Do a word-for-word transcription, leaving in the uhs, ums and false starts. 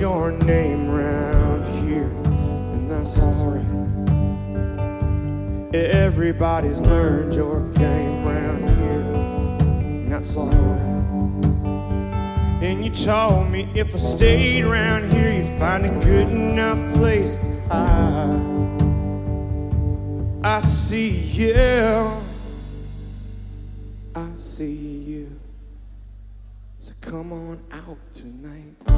your name round here, and that's alright. Everybody's learned your game round here, and that's alright. And you told me if I stayed around here, you'd find a good enough place to hide. I see you, I see you. So come on out tonight.